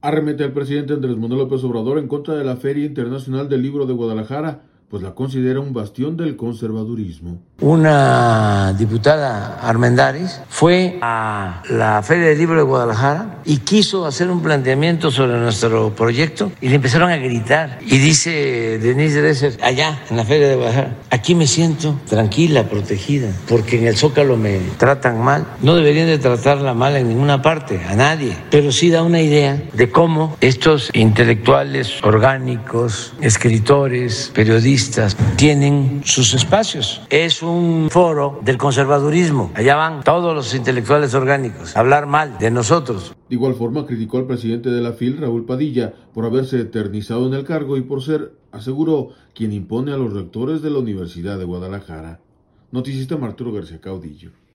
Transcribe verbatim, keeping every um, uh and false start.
Arremete al presidente Andrés Manuel López Obrador en contra de la Feria Internacional del Libro de Guadalajara, pues la considera un bastión del conservadurismo. Una diputada Armendáriz fue a la Feria del Libro de Guadalajara y quiso hacer un planteamiento sobre nuestro proyecto y le empezaron a gritar. Y dice Denise Dresser, allá en la Feria de Guadalajara, aquí me siento tranquila, protegida, porque en el Zócalo me tratan mal. No deberían de tratarla mal en ninguna parte, a nadie, pero sí da una idea de cómo estos intelectuales orgánicos, escritores, periodistas, tienen sus espacios. Es un foro del conservadurismo. Allá van todos los intelectuales orgánicos a hablar mal de nosotros. De igual forma, criticó al presidente de la F I L, Raúl Padilla, por haberse eternizado en el cargo y por ser, aseguró, quien impone a los rectores de la Universidad de Guadalajara. Noticista Arturo García Caudillo.